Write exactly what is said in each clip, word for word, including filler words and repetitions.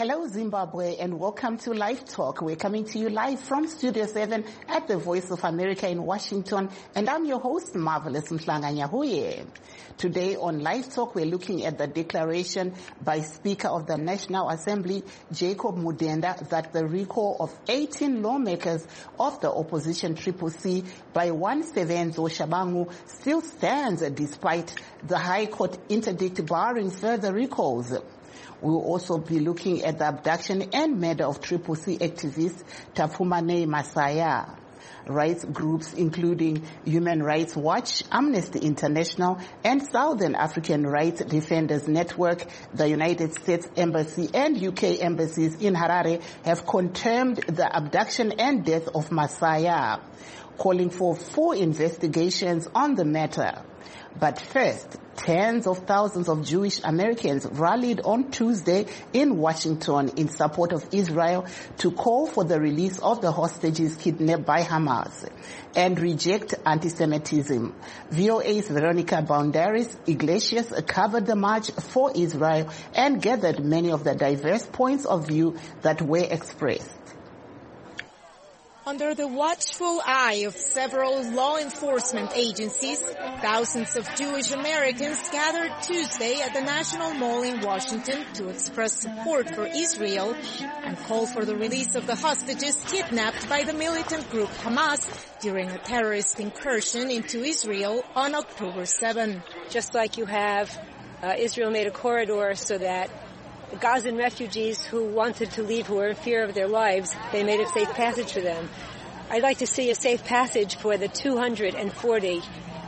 Hello Zimbabwe and welcome to Live Talk. We're coming to you live from Studio seven at the Voice of America in Washington, and I'm your host, Marvelous Mhlanga-Nyahuye. Today on Live Talk, we're looking at the declaration by Speaker of the National Assembly, Jacob Mudenda, that the recall of eighteen lawmakers of the opposition Triple C by one Sevenzo Shabangu still stands despite the High Court interdict barring further recalls. We will also be looking at the abduction and murder of Triple C activist Tafumane Masaya. Rights groups including Human Rights Watch, Amnesty International, and Southern African Rights Defenders Network, the United States Embassy and U K embassies in Harare have condemned the abduction and death of Masaya, calling for full investigations on the matter. But first, tens of thousands of Jewish Americans rallied on Tuesday in Washington in support of Israel to call for the release of the hostages kidnapped by Hamas and reject anti-Semitism. V O A's Veronica Boundaris Iglesias covered the march for Israel and gathered many of the diverse points of view that were expressed. Under the watchful eye of several law enforcement agencies, thousands of Jewish Americans gathered Tuesday at the National Mall in Washington to express support for Israel and call for the release of the hostages kidnapped by the militant group Hamas during a terrorist incursion into Israel on October seventh. Just like you have, uh, Israel made a corridor so that Gazan refugees who wanted to leave, who were in fear of their lives, they made a safe passage for them. I'd like to see a safe passage for the two hundred forty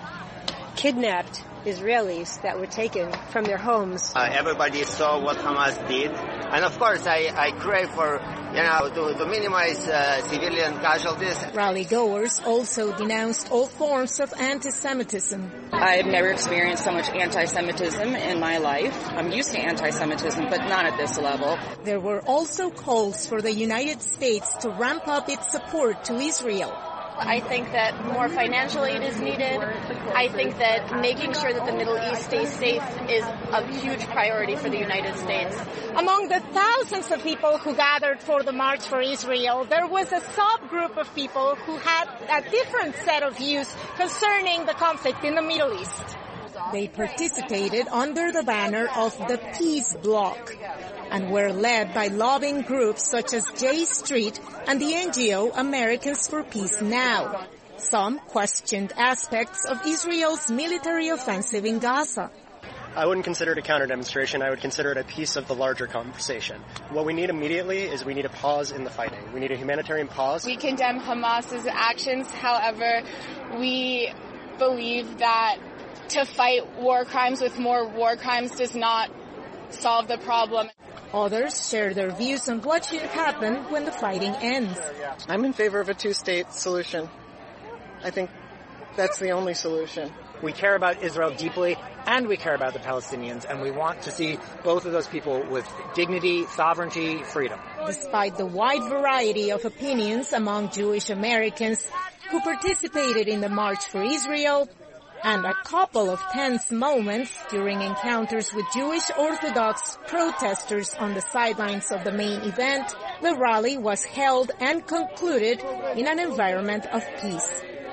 kidnapped Israelis that were taken from their homes. Uh, everybody saw what Hamas did. And of course, I, I crave for, you know, to, to minimize uh, civilian casualties. Rally goers also denounced all forms of anti-Semitism. I've never experienced so much anti-Semitism in my life. I'm used to anti-Semitism, but not at this level. There were also calls for the United States to ramp up its support to Israel. I think that more financial aid is needed. I think that making sure that the Middle East stays safe is a huge priority for the United States. Among the thousands of people who gathered for the March for Israel, there was a subgroup of people who had a different set of views concerning the conflict in the Middle East. They participated under the banner of the Peace Bloc and were led by lobbying groups such as J Street and the N G O Americans for Peace Now. Some questioned aspects of Israel's military offensive in Gaza. I wouldn't consider it a counter-demonstration. I would consider it a piece of the larger conversation. What we need immediately is we need a pause in the fighting. We need a humanitarian pause. We condemn Hamas's actions. However, we believe that to fight war crimes with more war crimes does not solve the problem. Others share their views on what should happen when the fighting ends. I'm in favor of a two-state solution. I think that's the only solution. We care about Israel deeply, and we care about the Palestinians, and we want to see both of those people with dignity, sovereignty, freedom. Despite the wide variety of opinions among Jewish Americans who participated in the March for Israel, and a couple of tense moments during encounters with Jewish Orthodox protesters on the sidelines of the main event, the rally was held and concluded in an environment of peace.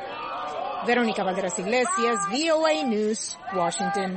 Veronica Boundaris Iglesias, V O A News, Washington.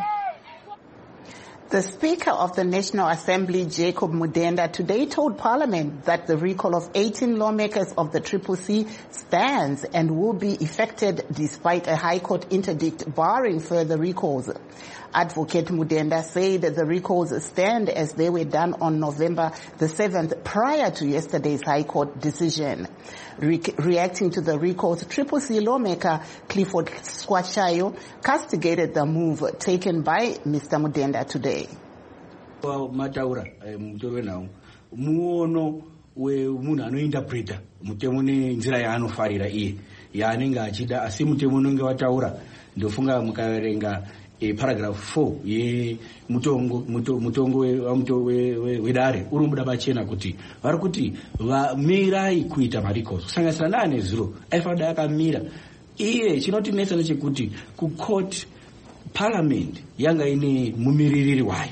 The Speaker of the National Assembly, Jacob Mudenda, today told Parliament that the recall of eighteen lawmakers of the Triple C stands and will be effected despite a High Court interdict barring further recalls. Advocate Mudenda said that the recalls stand as they were done on November the seventh prior to yesterday's High Court decision. Re- reacting to the recalls, Triple C lawmaker Clifford Squachayo castigated the move taken by Mister Mudenda today. Mataura mutoro nawo muono we munhu anointerpreta mutemo nenzira yaanofarira iye yaanenge achida asi mutemo unenge wataura ndofunga mukaverenga e paragraph four ye mutongo mutongo wedare uri muda bachena kuti vari kuti vamirai kuita maricos kusanganisira naane zuro aifanira akamira iye chinotinetsa nechekuti kucourt parliament yanga ine mumiririri wayo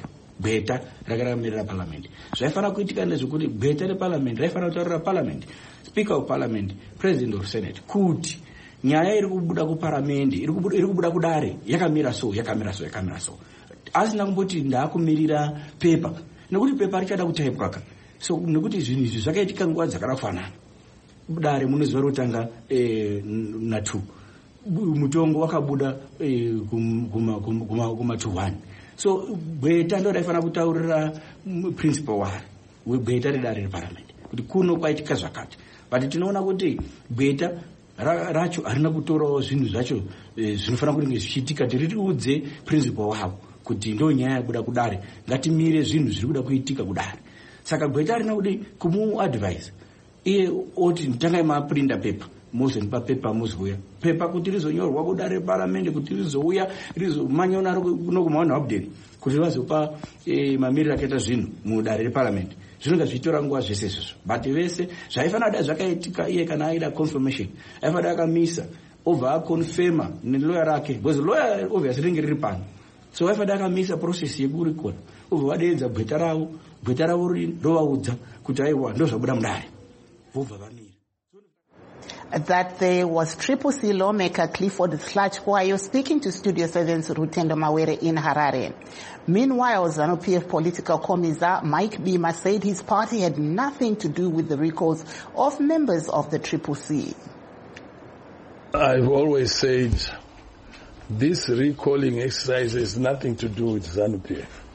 gweta rakaramirira parliament. Zvaifanira kuitika ndezvekuti gweta reparliament raifanira kutaurira parliament, speaker of parliament, president of senate, kuti nyaya iri kubuda kuparamendi, iri kubuda, iri kubuda kudare, yakamira so, yakamira so, yakamira so. Asina kumboti ndakumirira paper, nekuti paper richada kutaipwa ka. So nekuti zvinhu izvi zvakaitika nguva dzakafanana. Dare munoziva rotanga eh, na two. Mutongo wakabuda eh, kuma kuma kuma to one. So gweta ndo raifanira kutaurira principal wari gweta redare reparliament kuti kuno kwaitika zvakati, but tinoona kuti gweta racho harina kutorawo zvinhu zvacho zvinofanira kunge zvichiitika, tiriudze principal wavo kuti ndo nyaya yabuda kudare, ngatimire zvinhu zviri kuda kuitika kudare. Saka gweta harina kuti kumuadvise iye oti tangai maprinda paper mozonipa paper mozouya paper kuti rizonyorwa kudare reparliament, kuti rizouya rizomanyona nokumaona update kuti vazopa eh, mamiriro akaita zvinhu mudare reparliament. Zvinonga zvitora nguva zvese izvozvo, but vese zvaifanira da zvakaitika iye kana aida confirmation aifanira akamisa obva aconfirma nelawyer rake, because lawyer obviously ringe riri pano, so aifanira akamisa process yekurecord obva vadeedza gweta ravo, gweta ravo rovaudza kuti aiwa ndo zvabuda mudare vobva vamira. That there was Triple C lawmaker Clifford Hlachwayo speaking to Studio seven's Rutendo Mawere in Harare. Meanwhile, ZANU-P F political commissar Mike Bima said his party had nothing to do with the recalls of members of the Triple C. I've always said this recalling exercise has nothing to do with ZANU-P F.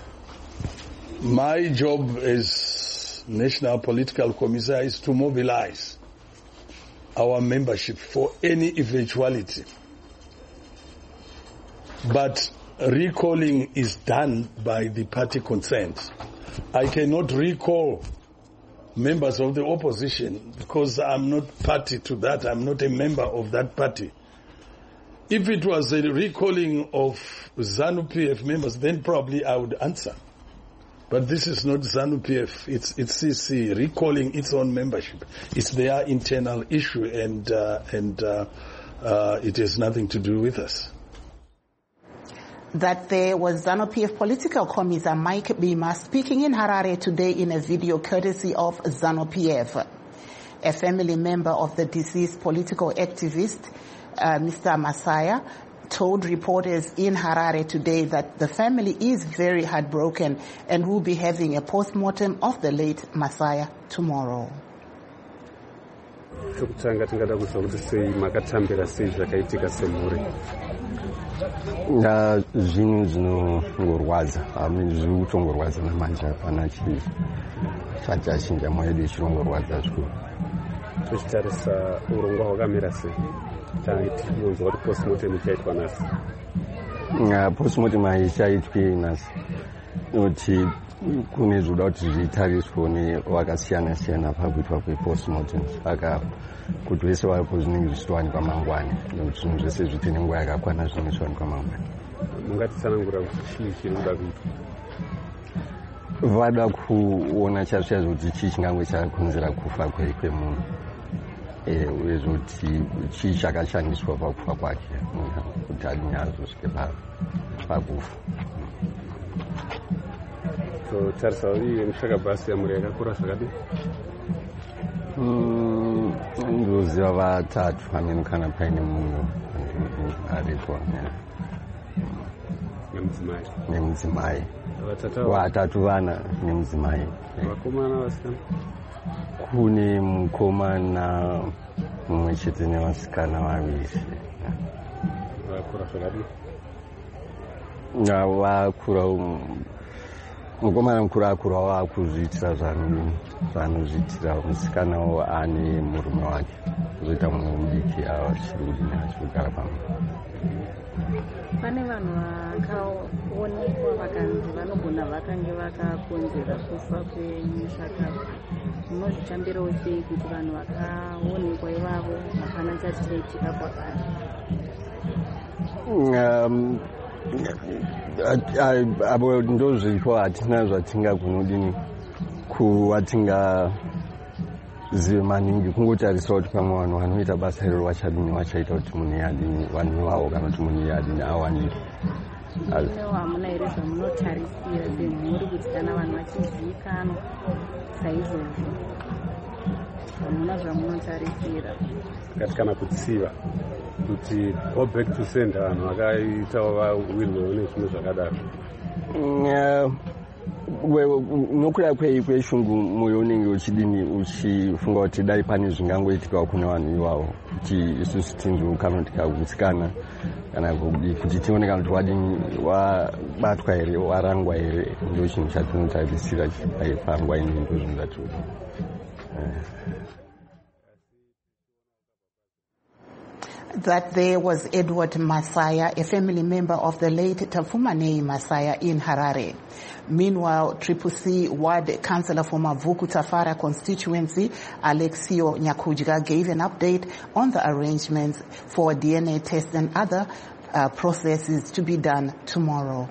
My job as National Political Commissar is to mobilize our membership for any eventuality. But recalling is done by the party concerned. I cannot recall members of the opposition because I'm not party to that. I'm not a member of that party. If it was a recalling of ZANU-P F members, then probably I would answer. But this is not ZANU-P F. It's it's C C recalling its own membership. It's their internal issue, and uh, and uh, uh, it has nothing to do with us. That there was ZANU-P F political commissar Mike Bima speaking in Harare today in a video courtesy of ZANU-P F. A family member of the deceased political activist, uh, Mister Masaya, told reporters in Harare today that the family is very heartbroken and will be having a post-mortem of the late Masaya tomorrow. Na zvinhu zvinongorwadza ami zviri kutongorwadza namanje hapana chii chachachinja mwoyo yedu ichirongorwadza zvikuru. Tochitarisa urongwa hwakamira sei taitikunzwa kuti postmortem ichaitwa nhasi? Postmortem haichaitwi nhasi nokuti kune zvoda kuti zvitariswe nevakasiyana siyana pakuitwa kwepostmortem, saka kuti vese varipo zvinenge zvichitowanikwa mangwani nokuti zvinhu zvese zviti nenguva yakakwana zvinenge zvichiwanikwa mangwani. Mungatitsanangura kuti chii chiri kuda kuitwa? Vada kuona chaizvo chaizvo kuti chii chingange chakonzera kufa kwemunhu uye zvoti chii chakashandiswa pakufa kwake kuti adinyazosvike pakufa. Totarisa iye mushakabhasi yamuri yakakura zvakadii? Ndoziva vatatu amene kana paine munhu aripo nemudzimai nemudzimai vatatu vana nemudzimai. Vakomana vasikana? Kune mukomana mumwe chete nevasikana vaviri. Vakura zvakadii? Vakura mukomana mukuru akura waakuzviitira zvanozviitira, musikanawo ane murume wake, kuzoita mumwe mudiki achiri kudini achiri kugara pamwe. Pane vanhu vakaonekwa vakanzi vanogona vakange vakakonzera kufa kwemushakaba. Munozvitambirawo sei kuti vanhu vakaonekwa ivavo hapana chati chaitika kwavari? Abo ndo zviripo, hatina zvatingagonodini kuvatingazive maningi, kungotarisa kuti pamwe vanhu vanoita basa iro vachadini vachaita kuti munhu yadini vanhu vavo kana kuti munhu yadini awanike. inewo hamuna here zvamunotarisira semhuri kuti kana vanhu vachizivikanwa saizvozvo hamuna zvamunotarisira kati kana kutsiva kuti go back to sender vanhu vakaitawo vawirwewo nezvimwe zvakadaro nokuda kweshungu mwoyo unenge uchidini uchifunga kuti dai pane zvingangoitika kune vanhu ivavo kuti isusu tinzwe kana tikagutsikana kana kuti tioneka kuti wadini wabatwa here warangwa here ndo chinhu chatinotarisira panguva ino ndo zvinhu zvatiri That there was Edward Masaya, a family member of the late Tafumanei Masaya in Harare. Meanwhile, Triple C Ward Councillor for Mavuku Tafara constituency, Alexio Nyakujiga, gave an update on the arrangements for D N A tests and other uh, processes to be done tomorrow.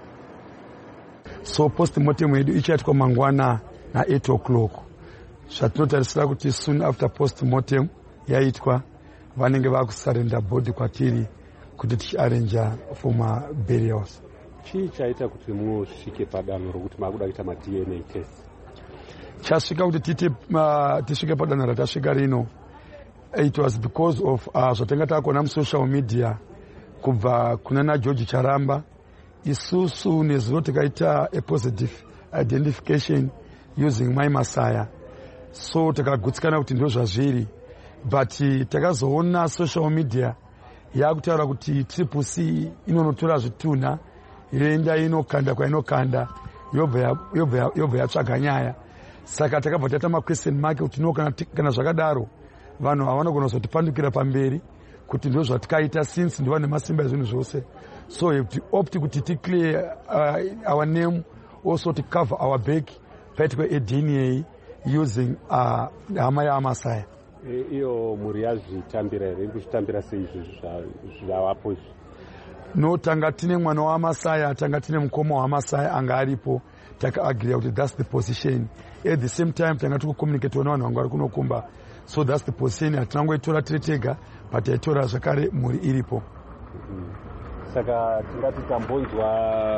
So post-mortem wedu ichaitwa mangwana na eight o'clock. Zvatinotarisira kuti soon after post-mortem yaitwa vanenge vakusarenda body kwatiri kuti tichiarrange for ma burials. Chii chaita kuti musvike padanho rokuti makuda kuita ma D N A test? Chasvika kuti titi tisvike padanho ratasvika rino, it was because of uh, zvatanga takona mu social media kubva kunana George Charamba. Isusu nezuva takaita a positive identification using my Masaya. So takagutsikana kuti ndo zvazviri. But takazoona social media yakutaura kuti Triple C inonotora zvituna yoenda inokanda kwainokanda yobva yatsvaga nyaya. Saka takabva taita ma question mark kuti no kana zvakadaro vanhu havanogona kuzotipandukira pamberi kuti ndo zvatikaita since ndo vane masimba ezvinhu zvose. So we have to opt kuti ti clear uh, our name, also to cover our back particular D N A using uh, hama ya Masaya. Iyo muri yazvitambira here kuchitambira seizvi zvavapo izvi? No, tanga tine mwana wa Masaya, tanga tine mukoma wa Masaya anga aripo, takaagree kuti that's the position. At the same time tanga tukucommunicate wana vanhu vangu vari kunokumba. So that's the position hatinangoitora tiri tega, but taitora zvakare muri iripo. Saka tingati tambonzwa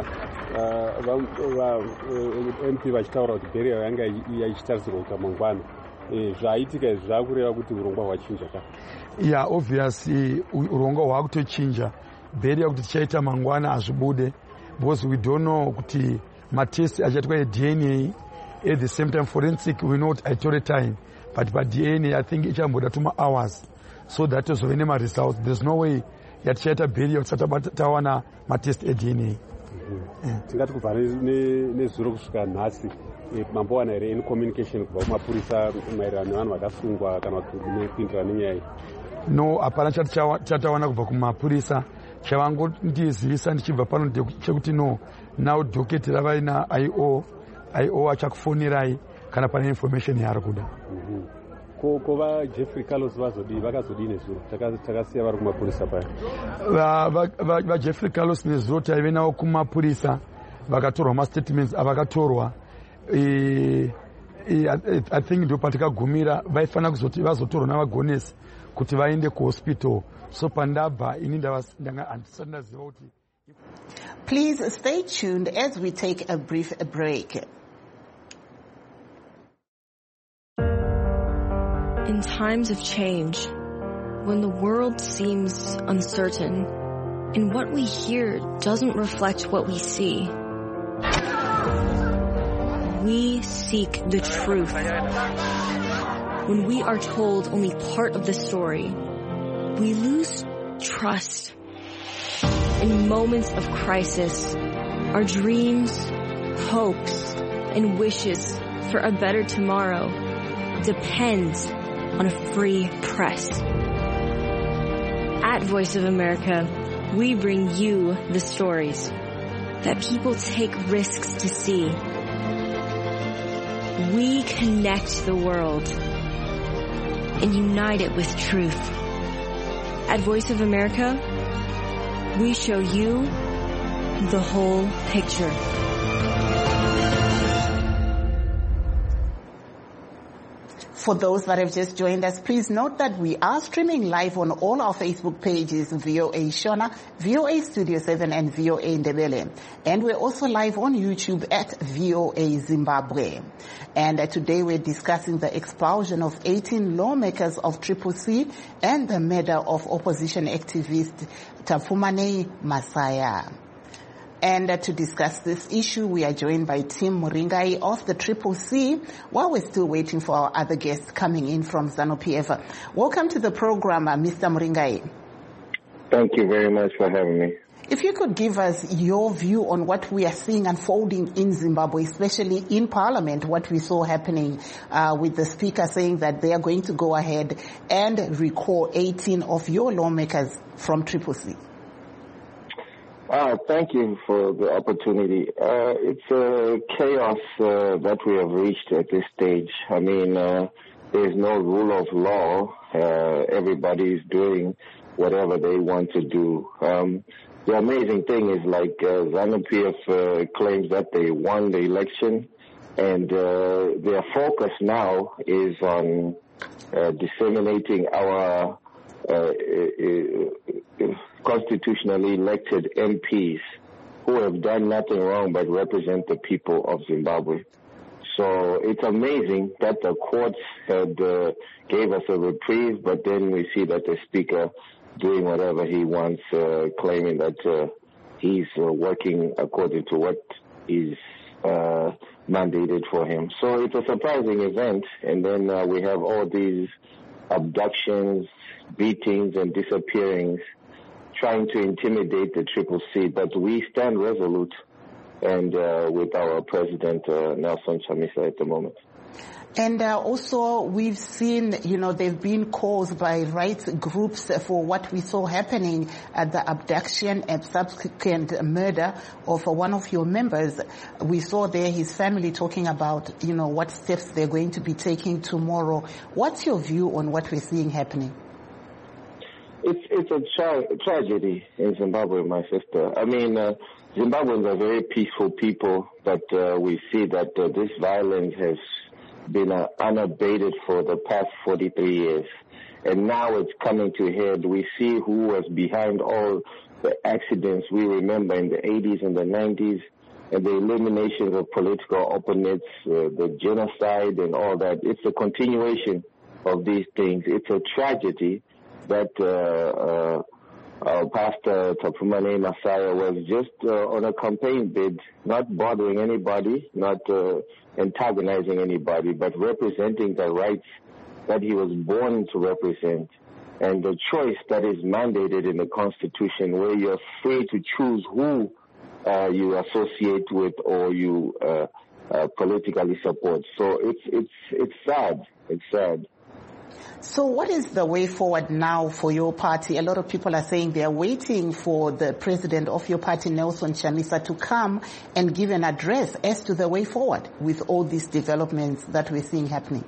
M P vachitaura kuti burial yanga ichitarisirwa kuita mangwana. Zvaitika izvi zvakureva kuti urongwa hwachinja ka? Yeah, obviously urongwa hwakutochinja. Burial kuti tichaita mangwana hazvibude because we don't know kuti matest achaitwa D N A. At the same time forensic we know I told time, but by D N A I think ichamboda two hours. So that is when my results. There's no way yatichaita burial tisati tawana matest e D N A. Tingati kubva nezuro kusvika nhasi mambowana here in communication kubva kumapurisa maererano nevanhu vakasungwa kana kuindirana nenyaya iyi? No, hapana chatawana kubva kumapurisa. Chavangondizivisa ndichibva pano chekuti no, now doketi ravaina I O I O achakufonirai kana pane information yaari kuda. Ko va Jeffrey Carlos vazodi vakazodii nezuro takasiya vari kumapurisa paya? Va Jeffrey Carlos nezuro taive navo kumapurisa vakatorwa ma-statements avakatorwa. I think ndo patikagumira vaifanira kuzoti vazotorwa navagonesi kuti vaende kuhospital. So pandabva ini ndanga handisati ndaziva kuti. Please stay tuned as we take a brief break. In times of change, when the world seems uncertain and what we hear doesn't reflect what we see, we seek the truth. When we are told only part of the story, we lose trust. In moments of crisis, our dreams, hopes, and wishes for a better tomorrow depend on a free press. At Voice of America, we bring you the stories that people take risks to see. We connect the world and unite it with truth. At Voice of America, we show you the whole picture. For those that have just joined us, please note that we are streaming live on all our Facebook pages, V O A Shona, V O A Studio seven, and V O A Ndebele. And we're also live on YouTube at V O A Zimbabwe. And uh, today we're discussing the expulsion of eighteen lawmakers of Triple C and the murder of opposition activist Tapumane Masaya. And uh, to discuss this issue, we are joined by Tim Muringai of the Triple C, while we're still waiting for our other guests coming in from ZANU-P F. Welcome to the program, uh, Mister Muringai. Thank you very much for having me. If you could give us your view on what we are seeing unfolding in Zimbabwe, especially in Parliament, what we saw happening uh, with the Speaker saying that they are going to go ahead and recall eighteen of your lawmakers from Triple C. Uh, thank you for the opportunity. Uh, it's a chaos uh, that we have reached at this stage. I mean, uh, there's no rule of law. Uh, everybody's doing whatever they want to do. Um, the amazing thing is, like, uh, ZANU-P F uh, claims that they won the election, and uh, their focus now is on uh, disseminating our uh, uh, uh, constitutionally elected M Ps who have done nothing wrong but represent the people of Zimbabwe. So it's amazing that the courts had uh, gave us a reprieve, but then we see that the Speaker doing whatever he wants, uh, claiming that uh, he's uh, working according to what is uh, mandated for him. So it's a surprising event, and then uh, we have all these abductions, beatings, and disappearings trying to intimidate the Triple C, but we stand resolute and uh, with our President uh, Nelson Chamisa at the moment. And uh, also we've seen, you know, there have been calls by rights groups for what we saw happening at the abduction and subsequent murder of uh, one of your members. We saw there his family talking about, you know, what steps they're going to be taking tomorrow. What's your view on what we're seeing happening? It's it's a tra- tragedy in Zimbabwe, my sister. I mean, uh, Zimbabweans are very peaceful people, but uh, we see that uh, this violence has been uh, unabated for the past forty-three years. And now it's coming to head. We see who was behind all the accidents we remember in the eighties and the nineties, and the elimination of political opponents, uh, the genocide and all that. It's a continuation of these things. It's a tragedy that uh, uh, our Pastor Tapumane Masaya was just uh, on a campaign bid, not bothering anybody, not uh, antagonizing anybody, but representing the rights that he was born to represent, and the choice that is mandated in the Constitution, where you're free to choose who uh, you associate with or you uh, uh, politically support. So it's it's it's sad. It's sad. So what is the way forward now for your party? A lot of people are saying they are waiting for the president of your party, Nelson Chamisa, to come and give an address as to the way forward with all these developments that we're seeing happening.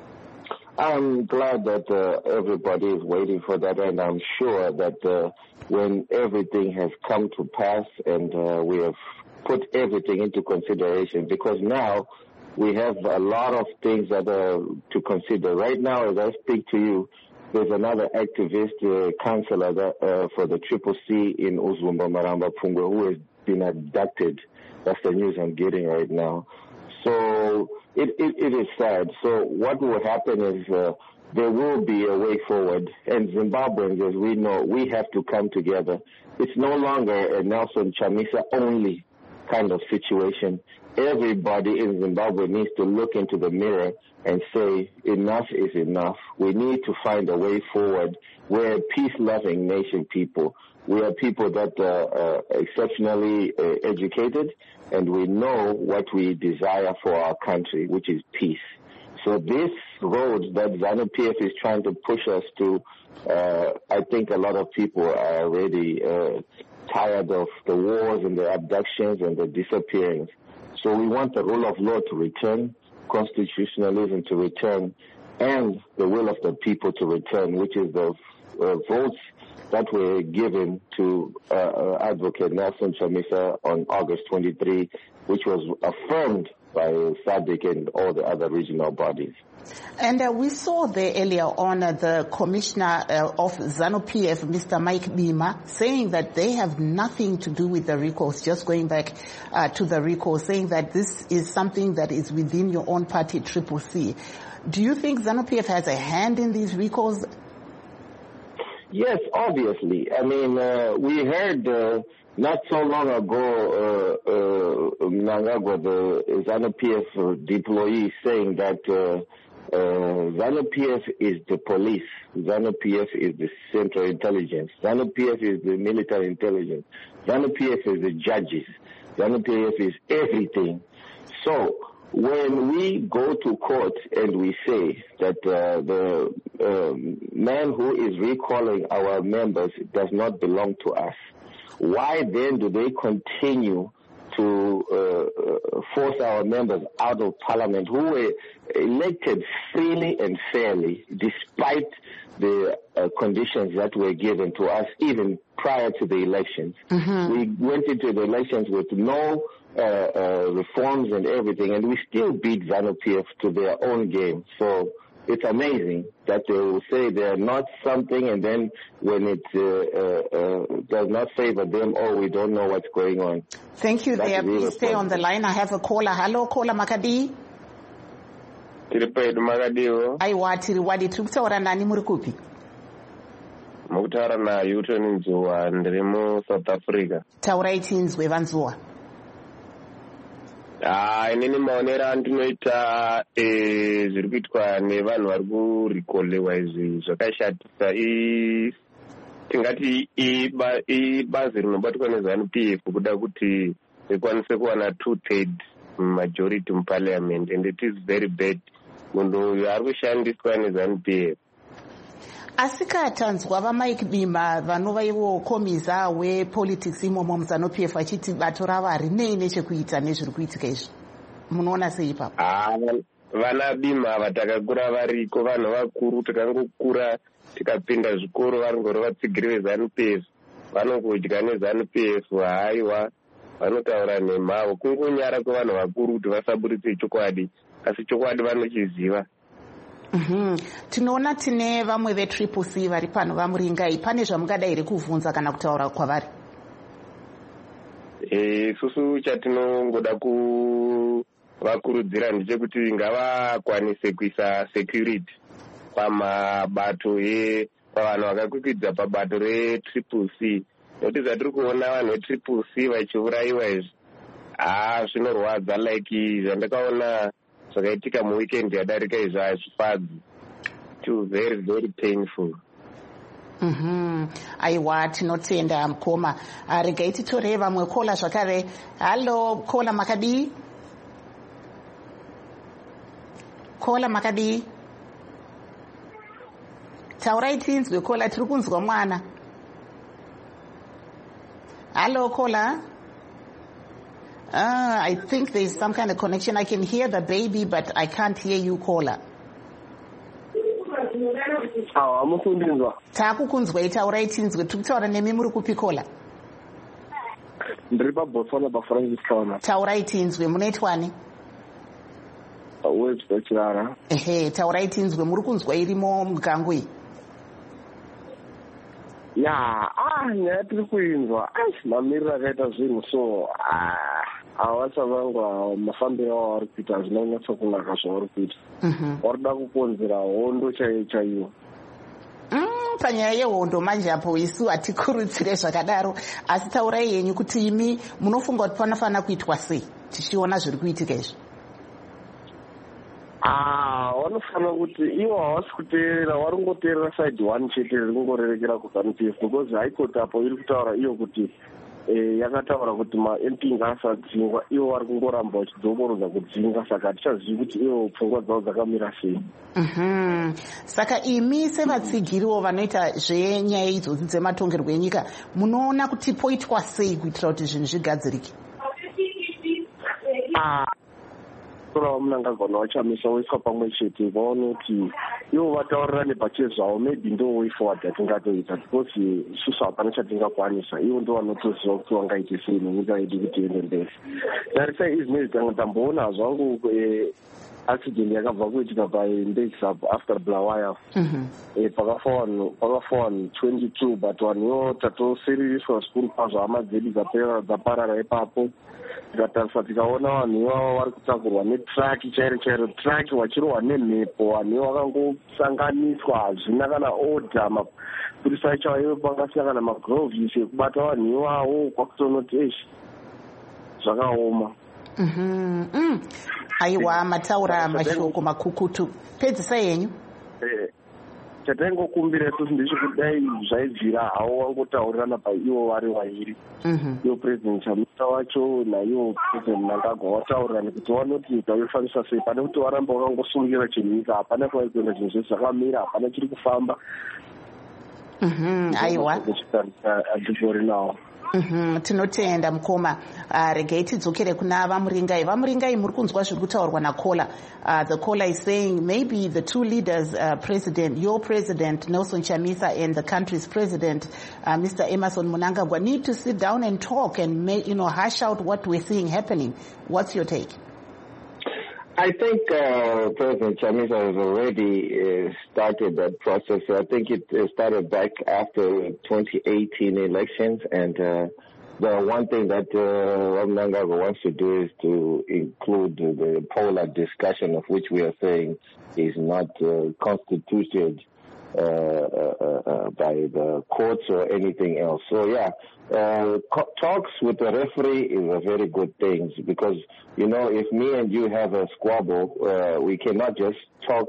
I'm glad that uh, everybody is waiting for that, and I'm sure that uh, when everything has come to pass and uh, we have put everything into consideration, because now we have a lot of things that are to consider. Right now, as I speak to you, there's another activist, uh, counselor that, uh, for the Triple C in Uzumba, Maramba Pungwe, who has been abducted. That's the news I'm getting right now. So it, it, it is sad. So what will happen is uh, there will be a way forward. And Zimbabweans, as we know, we have to come together. It's no longer a Nelson Chamisa only kind of situation. Everybody in Zimbabwe needs to look into the mirror and say, enough is enough. We need to find a way forward. We're a peace-loving nation people. We are people that are uh, exceptionally uh, educated, and we know what we desire for our country, which is peace. So this road that ZANU-P F is trying to push us to, uh, I think a lot of people are already uh, tired of the wars and the abductions and the disappearings. So we want the rule of law to return, constitutionalism to return, and the will of the people to return, which is the uh, votes that were given to uh, Advocate Nelson Chamisa on August twenty-third, which was affirmed by SADC and all the other regional bodies. And uh, we saw there earlier on uh, the commissioner uh, of ZANU-P F, Mister Mike Bima, saying that they have nothing to do with the recalls, just going back uh, to the recall, saying that this is something that is within your own party, Triple C. Do you think ZANU-P F has a hand in these recalls? Yes, obviously. I mean, uh, we heard uh, not so long ago, uh, uh, Mnangagwa, the ZANU-P F deployee, saying that uh, uh, ZANU-P F is the police, ZANU-P F is the Central Intelligence, ZANU-P F is the military intelligence, ZANU-P F is the judges, ZANU-P F is everything. So, when we go to court and we say that uh, the uh, man who is recalling our members does not belong to us, why then do they continue to uh, force our members out of parliament who were elected freely and fairly despite the uh, conditions that were given to us even prior to the elections? Mm-hmm. We went into the elections with no uh, uh, reforms and everything, and we still beat ZANU-P F to their own game. So it's amazing that they will say they're not something, and then when it uh, uh, uh, does not favor them, oh, we don't know what's going on. Thank you there. Please stay on the line. I have a caller. Hello, caller Makadi. Tiripedu Makadiwo. Aiwa, tiri wadi tukutaura nani muri kupi? Mukutaura na Yuton Nzuwa, ndiri mu South Africa. Taurai tinzwe vanzuwa. Ah, inini maonera ndinoita eh zviri kuitwa nevanhu vari kurikolewa izvi zvakashatisa. I tingati ibazi rinobatwa neZANU-P F kuda kuti rikwanise kuwana two-thirds majority muparliament, and it is very bad. Munhu uyu ari kushandiswa neZANU-P F. Asikatanzwa vaMike Bima vanova ivo komiza wepolitics imomo muZANU-P F vachiti bato rava rinei nechekuita nezviri kuitika izvi. Munoona sei ipapo? Ah, vana Bima vatakakura variko, vanhu vakuru takangokura tikapinda zvikoro vari ngoro vatsigiri veZANU-P F. Vanongodya neZANU-P F, haiwa vanotaura nemhavo. Kungonyara kwevanhu vakuru kuti vasaburitse chokwadi, asi chokwadi vanochiziva. Mhm. Tinoona tine vamwe veTriple C vari pano vamuringai. Pane zvamungadai here kuvhunza kana kutaura kwavari? Eh, susu chatinongoda kuvakurudzira ndechekuti ngavakwanise kuisa security pamabato e pavanhu vakakwikidza pabato reTriple C. Nokuti zvatiri kuona vanhu veTriple C vachiurayiwa izvi, ah, zvinorwadza. Like zvandakaona zvakaitika muweekend yadarika izvi hazvifadzi. It was very very painful. Mhm. Aiwa, tinotenda mukoma. Regai titore vamwe kola zvakare. Hallo, kola Makadi. Kola Makadi. Taurai tinzwe kola, tiri kunzwa mwana. Hello, caller. Uh, I think there's some kind of connection. I can hear the baby, but I can't hear you, caller. Ah, amukunzwa. Takukunzwa itaurai tinzwe. Tukutaura nemi muri kupi caller? Ndiri paBotswana paFrancis Town. Taurai tinzwe, munoitwani? Webs Chirara. Ehe, taurai tinzwe, muri kunzwa irimo mugangwi. Ya, ah, nyaya tiri kuinzwa. Ai, mamiriro akaita zvinhu, so ah, avasa vangu mafambiro avo vari kuita hazvinonyatsa kunaka zvavari kuita. Varikuda kukonzera hondo chaiyo chaiyo. Panyaya yehondo manje apo isu hatikurudzire zvakadaro, asi taurai yenyu kuti imi munofunga kuti panofanira kuitwa sei tichiona zviri kuitika izvi? Ah, vanofanira kuti ivo havasi kuteerera, vari kungoteerera side one chete riri kungorerekera kuZANU-P F, because high court apo iri kutaura iyo kuti yakataura kuti ma-M P ngaasadzingwa, ivo vari kungoramba vachidzokorodza kudzinga, saka hatichazivi kuti ivo pfungwa dzavo dzakamira sei. Mhm. Saka imi sevatsigiriwo vanoita zvenyaya idzodzi dzematongerwo enyika, munoona kuti poitwa sei kuitira kuti zvinhu zvigadzirike? Ah, tora Mnangagwa vachamisa voiswa pamwe chete vaone kuti ivo vataurirane pachezvo zvavo maybe ndo way forward yatingatoita because isusu hapana chatingakwanisa ivo ndo vanotoziva kuti vangaite sei nenyika yedu kuti iende mberi. Tarisai izvinezvi tanga tamboona zvangu accident yakabva kuitika paindexup after Bulawayo pakafa vanhu pakafa vanhu twenty-two but vanhuwo tatosiririswa zvikuru kwazvo hama dzedu dzaparara ipapo. Tikatarisa tikaona vanhu ivavo vari kutakurwa netraki chairo chairo traki vachirohwa nemhepo vanhu vakangosanganiswa hazvina kana odha mapurisa acho aive pangasina kana magrovhis ekubata vanhu ivavo kwakutonoti eshi zvakaoma. Aiwa, mataura mashoko makukutu. Pedzisai yenyu. Chataingokumbira isusu ndechekudai zvaibvira havo vangotaurirana paivo vari vairi. Ivo president Chamisa wacho naivo president Mnangagwa vataurirana kuti vanoti nyika yofanisa sei pane kuti varamba vakangosungira chenyika hapana kwai kuenda zvinhu zvese zvakamira hapana chiri kufamba. Aiwa. Atigori nawo. Mm-hmm. Tinotenda mukoma. Uh, regai tidzokere kuna vamuringai. Vamuringai muri kunzwa zviri kutaurwa nakola. Uh, the caller is saying maybe the two leaders, uh, president, your president Nelson Chamisa and the country's president, uh, Mister Emmerson Mnangagwa, need to sit down and talk and make, you know, hash out what we're seeing happening. What's your take? I think uh, President Chamisa has already uh, started that process. I think it uh, started back after twenty eighteen elections, and uh, the one thing that uh, Mnangagwa wants to do is to include the polar discussion, of which we are saying is not uh, constituted uh, uh, uh, by the courts or anything else. So, yeah, uh, co- talks with the referee is a very good thing because, you know, if me and you have a squabble, uh, we cannot just talk.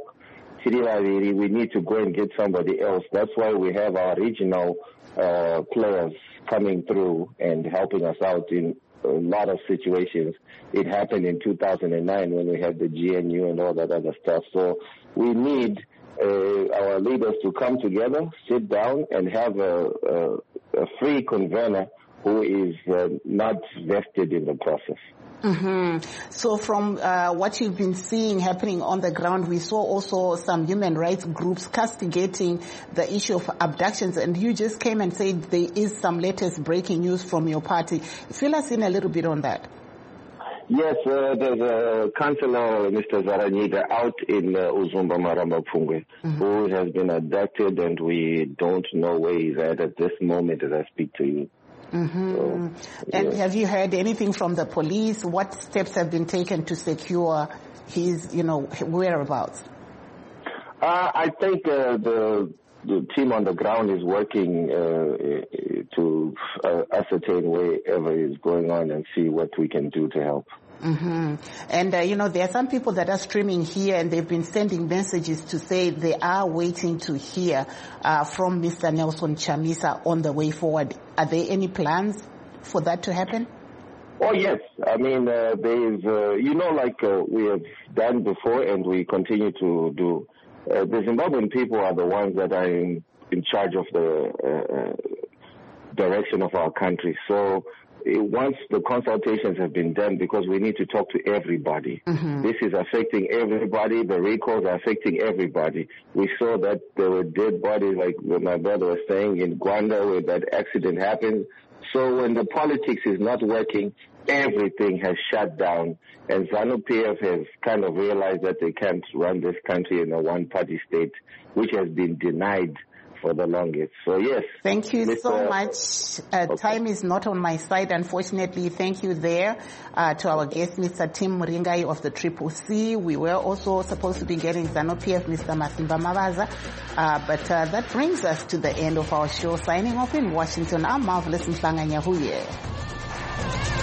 We need to go and get somebody else. That's why we have our regional uh, players coming through and helping us out in a lot of situations. It happened in two thousand nine when we had the G N U and all that other stuff. So we need uh, our leaders to come together, sit down, and have a, a, a free convener who is uh, not vested in the process. Mm-hmm. So from uh, what you've been seeing happening on the ground, we saw also some human rights groups castigating the issue of abductions, and you just came and said there is some latest breaking news from your party. Fill us in a little bit on that. Yes, uh, there's a councillor, Mister Zaranyida, out in uh, Uzumba Maramba Pungwe, mm-hmm. who has been abducted, and we don't know where he's at at this moment as I speak to you. Mm-hmm. So, and yeah. Have you heard anything from the police? What steps have been taken to secure his, you know, whereabouts? Uh, I think uh, the the team on the ground is working uh, to uh, ascertain wherever is going on and see what we can do to help. Mm-hmm. And, uh, you know, there are some people that are streaming here and they've been sending messages to say they are waiting to hear uh, from Mister Nelson Chamisa on the way forward. Are there any plans for that to happen? Oh, yes. I mean, uh, there is, uh, you know, like uh, we have done before and we continue to do. Uh, the Zimbabwean people are the ones that are in, in charge of the uh, direction of our country. So once the consultations have been done, because we need to talk to everybody. Mm-hmm. This is affecting everybody. The recalls are affecting everybody. We saw that there were dead bodies, like what my brother was saying, in Gwanda where that accident happened. So when the politics is not working, everything has shut down. And ZANU-P F has kind of realized that they can't run this country in a one-party state, which has been denied for the longest. So, yes. Thank you Mister so much. Uh, okay. Time is not on my side, unfortunately. Thank you there uh, to our guest, Mister Tim Muringai of the Triple C. We were also supposed to be getting ZANU-P F, Mister Masimba Mavaza. Uh, but uh, that brings us to the end of our show. Signing off in Washington, I'm Marvelous Mhlanga Nyahuye.